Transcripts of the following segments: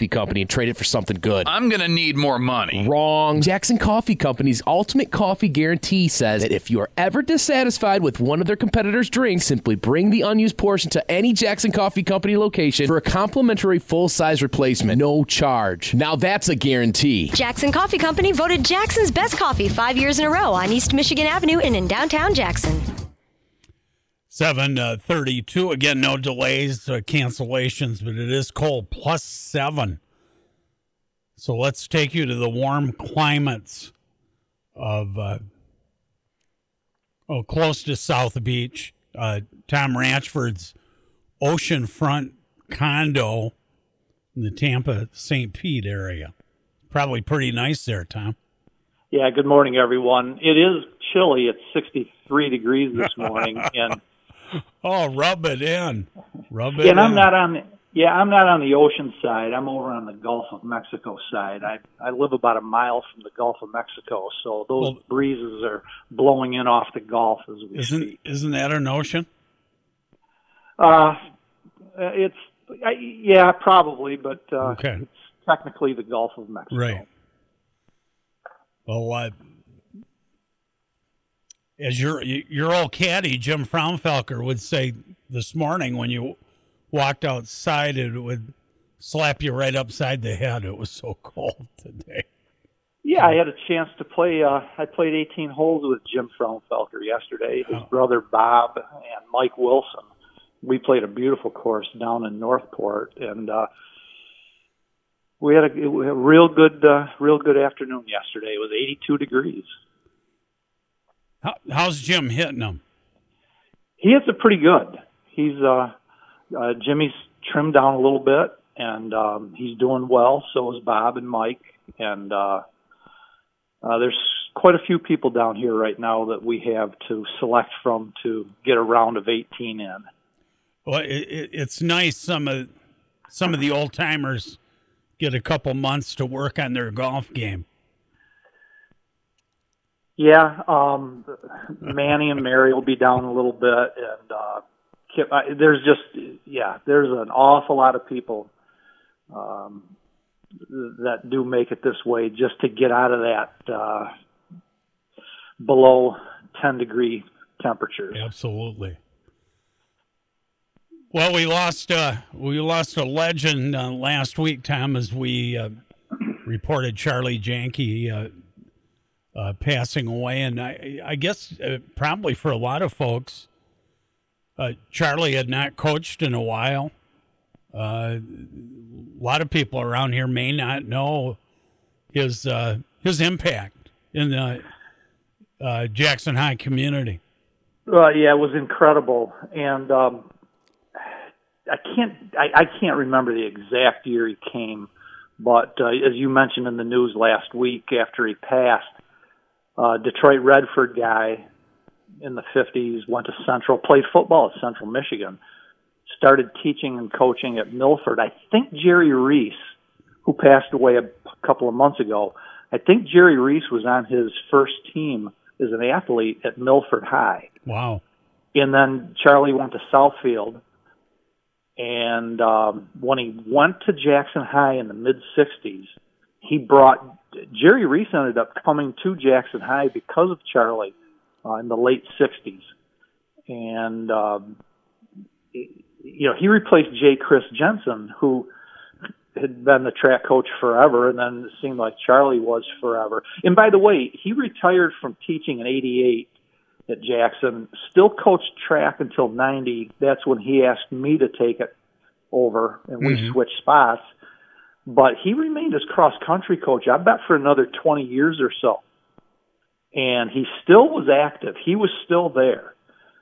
Coffee Company and trade it for something good. I'm going to need more money. Wrong. Jackson Coffee Company's Ultimate Coffee Guarantee says that if you are ever dissatisfied with one of their competitors' drinks, simply bring the unused portion to any Jackson Coffee Company location for a complimentary full-size replacement. No charge. Now that's a guarantee. Jackson Coffee Company voted Jackson's best coffee 5 years in a row on East Michigan Avenue and in downtown Jackson. 7:32. Again, no delays, cancellations, but it is cold, +7. So let's take you to the warm climates of close to South Beach. Tom Ratchford's oceanfront condo in the Tampa St. Pete area. Probably pretty nice there, Tom. Yeah, good morning, everyone. It is chilly. It's 63 degrees this morning, and oh, rub it in. And I'm not on the ocean side. I'm over on the Gulf of Mexico side. I live about a mile from the Gulf of Mexico, so those breezes are blowing in off the Gulf as we speak. Isn't that an ocean? Yeah, probably, but okay. It's technically the Gulf of Mexico. Right. Well, as your old caddy, Jim Fraunfelker, would say this morning when you walked outside, it would slap you right upside the head. It was so cold today. Yeah, I had a chance to play. I played 18 holes with Jim Fraunfelker yesterday. His brother Bob and Mike Wilson. We played a beautiful course down in Northport, and we had a real good afternoon yesterday. It was 82 degrees. How's Jim hitting them? He hits it pretty good. He's Jimmy's trimmed down a little bit, and he's doing well. So is Bob and Mike, and there's quite a few people down here right now that we have to select from to get a round of 18 in. Well, it's nice. Some of the old timers get a couple months to work on their golf game. Yeah, Manny and Mary will be down a little bit, and Kip, there's an awful lot of people that do make it this way just to get out of that below 10-degree temperatures. Absolutely. Well, we lost a legend last week, Tom, as we reported Charlie Janke passing away, and I guess probably for a lot of folks, Charlie had not coached in a while. A lot of people around here may not know his impact in the Jackson High community. Yeah, it was incredible, and I can't remember the exact year he came, but as you mentioned in the news last week after he passed, Detroit Redford guy in the 50s, went to Central, played football at Central Michigan, started teaching and coaching at Milford. I think Jerry Reese, who passed away a couple of months ago, I think Jerry Reese was on his first team as an athlete at Milford High. Wow. And then Charlie went to Southfield. And when he went to Jackson High in the mid-'60s, Jerry Reese ended up coming to Jackson High because of Charlie in the late 60s. And, he replaced J. Chris Jensen, who had been the track coach forever, and then it seemed like Charlie was forever. And by the way, he retired from teaching in '88 at Jackson, still coached track until '90. That's when he asked me to take it over, and we switched spots. But he remained as cross-country coach, I bet, for another 20 years or so. And he still was active. He was still there.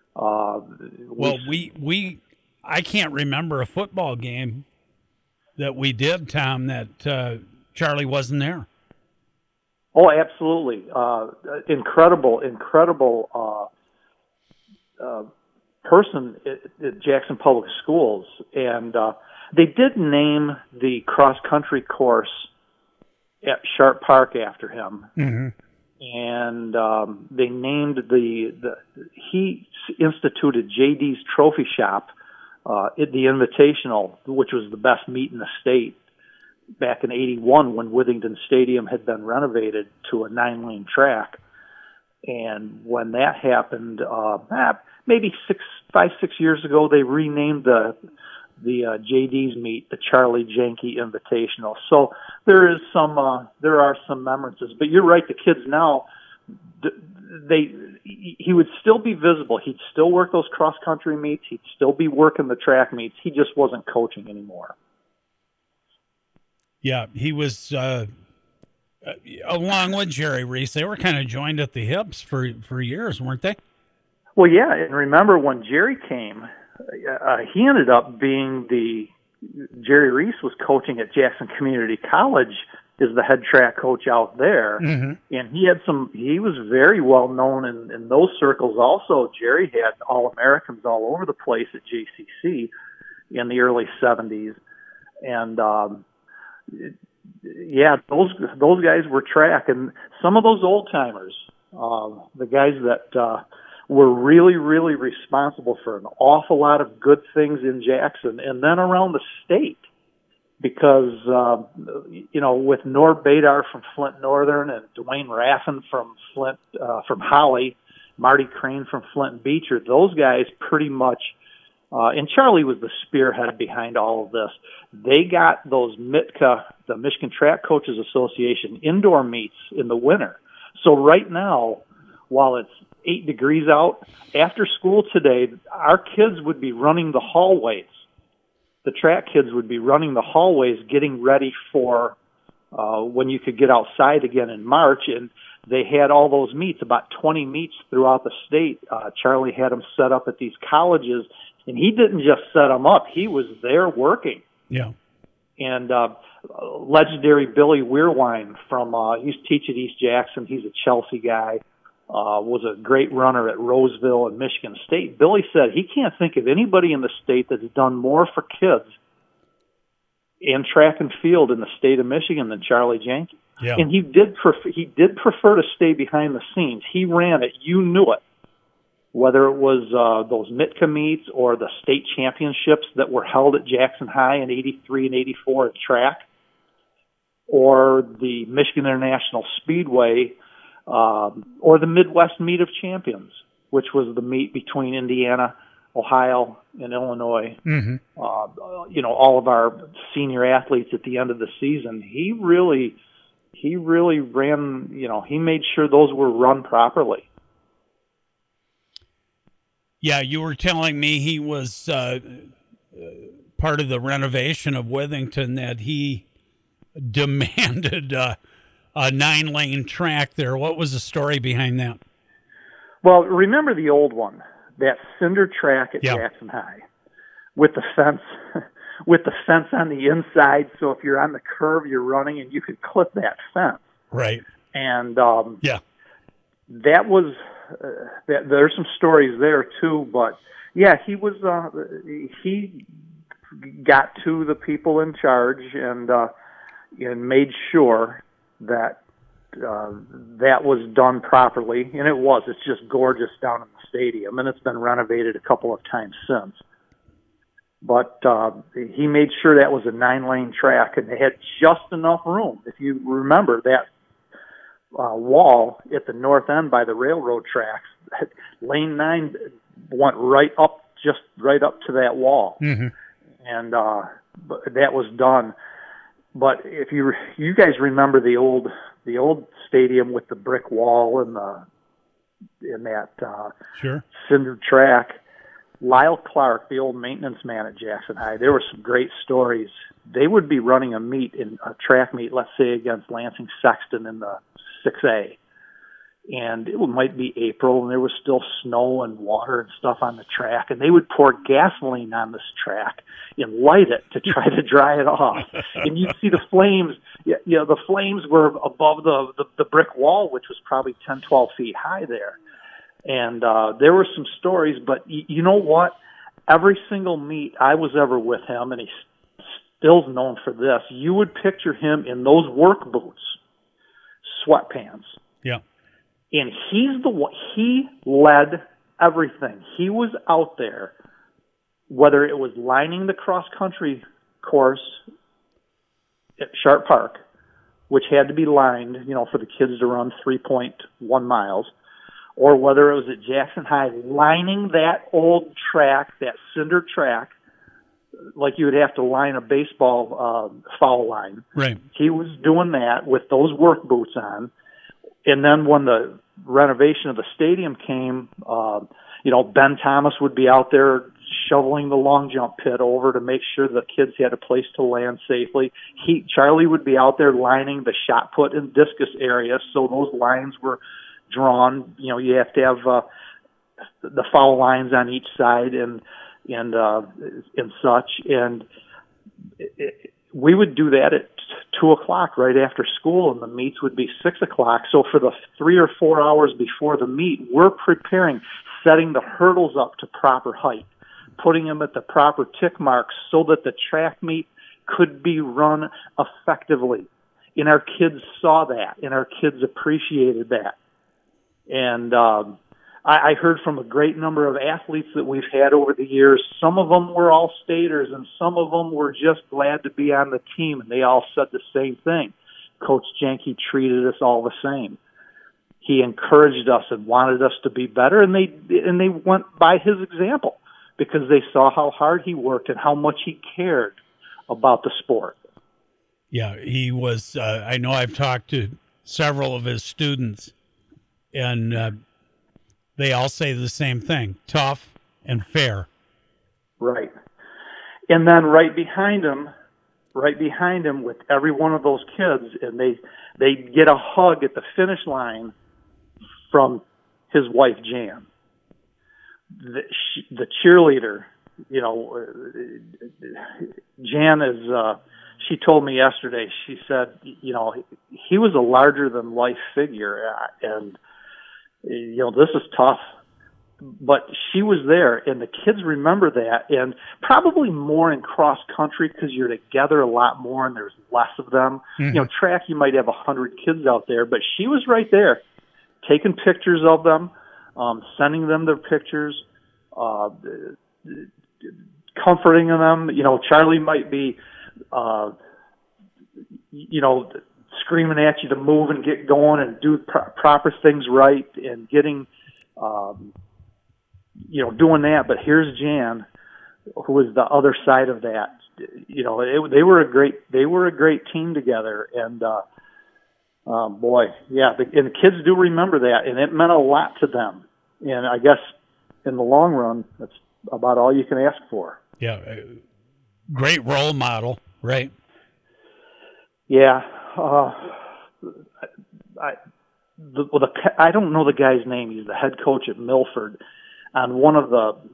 I can't remember a football game that we did, Tom, that Charlie wasn't there. Oh, absolutely. Incredible person at Jackson Public Schools. And they did name the cross-country course at Sharp Park after him. Mm-hmm. And they named he instituted JD's Trophy Shop at the Invitational, which was the best meet in the state. back in '81 when Withington Stadium had been renovated to a 9-lane track. And when that happened, maybe 6 years ago, they renamed the JD's meet the Charlie Janke Invitational. So there are some memorances. But you're right, the kids now, he would still be visible. He'd still work those cross country meets. He'd still be working the track meets. He just wasn't coaching anymore. Yeah, he was along with Jerry Reese. They were kind of joined at the hips for years, weren't they? Well, yeah, and remember when Jerry came, he ended up being Jerry Reese was coaching at Jackson Community College as the head track coach out there. Mm-hmm. And he was very well known in those circles also. Jerry had All-Americans all over the place at JCC in the early 70s. And, those guys were track. And some of those old-timers, the guys that were really, really responsible for an awful lot of good things in Jackson and then around the state. Because, with Norb Badar from Flint Northern and Dwayne Raffin from Flint, from Holly, Marty Crane from Flint and Beecher, those guys pretty much, and Charlie was the spearhead behind all of this. They got those MITCA, the Michigan Track Coaches Association, indoor meets in the winter. So right now, while it's 8 degrees out, after school today, our kids would be running the hallways. The track kids would be running the hallways getting ready for when you could get outside again in March. And they had all those meets, about 20 meets throughout the state. Charlie had them set up at these colleges, and he didn't just set them up. He was there working. Yeah. And legendary Billy Weirwine he used to teach at East Jackson. He's a Chelsea guy. Was a great runner at Roseville and Michigan State. Billy said he can't think of anybody in the state that's done more for kids in track and field in the state of Michigan than Charlie Janke. Yeah. And he did prefer to stay behind the scenes. He ran it. You knew it. Whether it was those MITCA meets or the state championships that were held at Jackson High in '83 and '84 at track, or the Michigan International Speedway, or the Midwest Meet of Champions, which was the meet between Indiana, Ohio, and Illinois. Mm-hmm. All of our senior athletes at the end of the season. He really ran, he made sure those were run properly. Yeah, you were telling me he was part of the renovation of Withington, that he demanded a 9-lane track there. What was the story behind that? Well, remember the old one, that cinder track at Jackson High with the fence, on the inside. So if you're on the curve, you're running and you could clip that fence. Right. And that was there's some stories there too. But yeah, he was he got to the people in charge and made sure that that was done properly, and it was. It's just gorgeous down in the stadium, and it's been renovated a couple of times since. But he made sure that was a 9-lane track, and they had just enough room. If you remember that wall at the north end by the railroad tracks, lane 9 went right up to that wall, mm-hmm. and that was done. But if you guys remember the old stadium with the brick wall and that sure. cinder track, Lyle Clark, the old maintenance man at Jackson High, there were some great stories. They would be running a track meet, let's say against Lansing Sexton in the 6A. And it might be April, and there was still snow and water and stuff on the track, and they would pour gasoline on this track and light it to try to dry it off. And you'd see the flames. The flames were above the brick wall, which was probably 10, 12 feet high there. And there were some stories, but you know what? Every single meet I was ever with him, and he's still known for this, you would picture him in those work boots, sweatpants. Yeah. And he's the one, he led everything. He was out there, whether it was lining the cross-country course at Sharp Park, which had to be lined, for the kids to run 3.1 miles, or whether it was at Jackson High, lining that old track, that cinder track, like you would have to line a baseball foul line. Right. He was doing that with those work boots on. And then when the renovation of the stadium came, Ben Thomas would be out there shoveling the long jump pit over to make sure the kids had a place to land safely. Charlie would be out there lining the shot put and discus area, so those lines were drawn. You have to have the foul lines on each side and such. And we would do that at 2:00 right after school, and the meets would be 6:00. So for the 3 or 4 hours before the meet, we're preparing, setting the hurdles up to proper height, putting them at the proper tick marks so that the track meet could be run effectively. And our kids saw that, and our kids appreciated that. And I heard from a great number of athletes that we've had over the years. Some of them were all staters, and some of them were just glad to be on the team, and they all said the same thing. Coach Janke treated us all the same. He encouraged us and wanted us to be better, and they went by his example because they saw how hard he worked and how much he cared about the sport. Yeah, he was. I know I've talked to several of his students, and they all say the same thing: tough and fair. Right. And then right behind him with every one of those kids, and they get a hug at the finish line from his wife, Jan. The cheerleader, Jan is, she told me yesterday, she said, he was a larger than life figure, and this is tough, but she was there, and the kids remember that, and probably more in cross country because you're together a lot more and there's less of them. Mm-hmm. Track, you might have 100 kids out there, but she was right there, taking pictures of them, sending them their pictures, comforting them. Charlie might be, screaming at you to move and get going and do proper things right and getting, doing that. But here's Jan, who was the other side of that. They were a great team together. And, and the kids do remember that, and it meant a lot to them. And I guess in the long run, that's about all you can ask for. Yeah. Great role model, right? Yeah. I don't know the guy's name. He's the head coach at Milford. On one of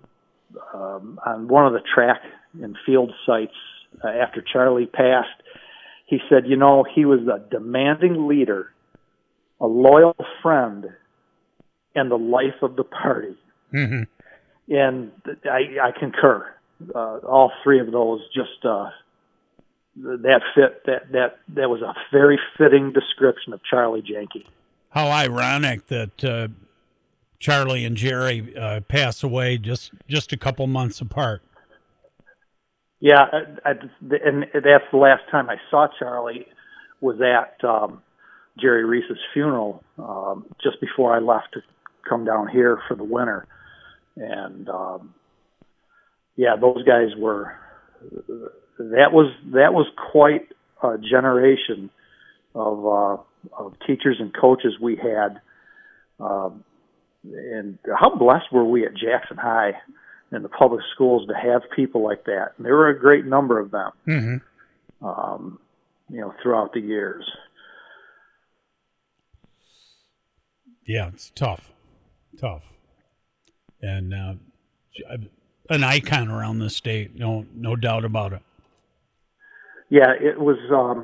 the track and field sites after Charlie passed, he said, he was a demanding leader, a loyal friend, and the life of the party. Mm-hmm. And I concur. All three of those just that fit. That was a very fitting description of Charlie Janke. How ironic that Charlie and Jerry pass away just a couple months apart. Yeah, and that's the last time I saw Charlie was at Jerry Reese's funeral just before I left to come down here for the winter. And those guys were. That was quite a generation of teachers and coaches we had. And how blessed were we at Jackson High in the public schools to have people like that. And there were a great number of them, mm-hmm. Throughout the years. Yeah, it's tough. And an icon around the state, no doubt about it. Yeah, it was,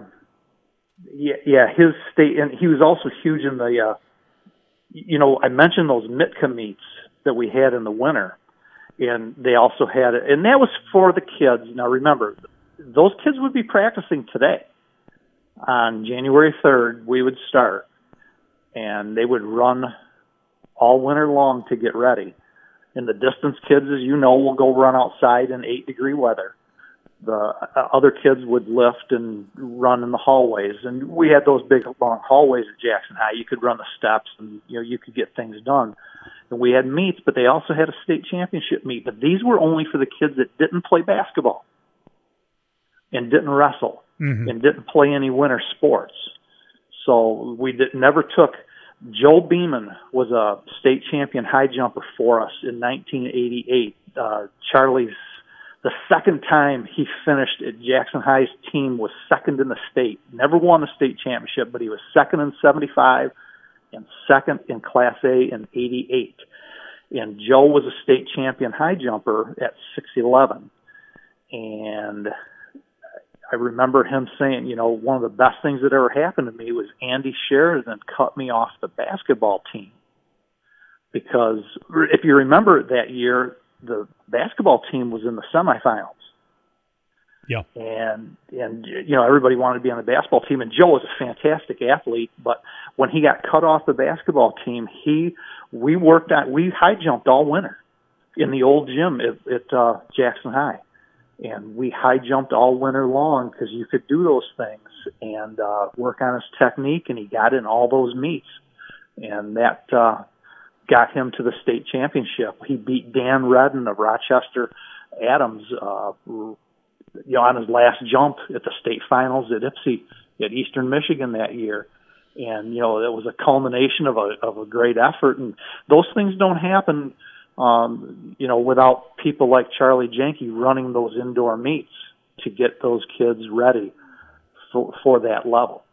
his state, and he was also huge in the, I mentioned those Mitka meets that we had in the winter, and they also had it, and that was for the kids. Now remember, those kids would be practicing today. On January 3rd, we would start, and they would run all winter long to get ready. And the distance kids, as you know, will go run outside in 8-degree weather. the other kids would lift and run in the hallways. And we had those big, long hallways at Jackson High. You could run the steps and, you could get things done. And we had meets, but they also had a state championship meet. But these were only for the kids that didn't play basketball and didn't wrestle and didn't play any winter sports. So we never took. Joe Beeman was a state champion high jumper for us in 1988. Charlie's, the second time he finished at Jackson High's team was second in the state. Never won the state championship, but he was second in 75 and second in Class A in 88. And Joe was a state champion high jumper at 6'11". And I remember him saying, one of the best things that ever happened to me was Andy Sheridan cut me off the basketball team. Because if you remember that year, the basketball team was in the semifinals. Yeah. And everybody wanted to be on the basketball team, and Joe was a fantastic athlete, but when he got cut off the basketball team, we high jumped all winter in the old gym at Jackson High. And we high jumped all winter long because you could do those things and work on his technique, and he got in all those meets. And that got him to the state championship. He beat Dan Redden of Rochester Adams on his last jump at the state finals at Ypsi at Eastern Michigan that year. And, it was a culmination of a great effort. And those things don't happen without people like Charlie Janke running those indoor meets to get those kids ready for that level.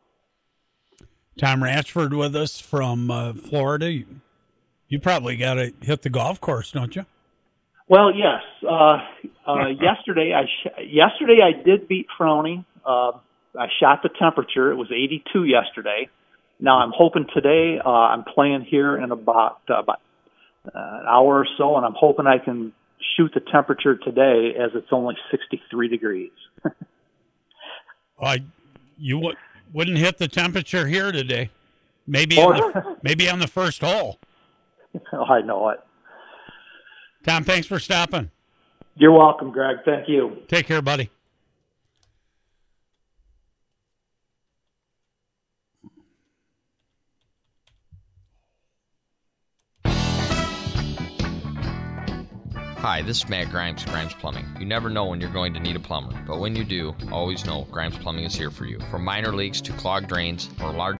Tom Ratchford with us from Florida. You probably got to hit the golf course, don't you? Well, yes. Yesterday I did beat Frowney. I shot the temperature. It was 82 yesterday. Now I'm hoping today I'm playing here in about an hour or so, and I'm hoping I can shoot the temperature today as it's only 63 degrees. You wouldn't hit the temperature here today. Maybe on the first hole. I know it. Tom, thanks for stopping. You're welcome, Greg. Thank you. Take care, buddy. Hi, this is Matt Grimes, Grimes Plumbing. You never know when you're going to need a plumber, but when you do, always know Grimes Plumbing is here for you. From minor leaks to clogged drains or large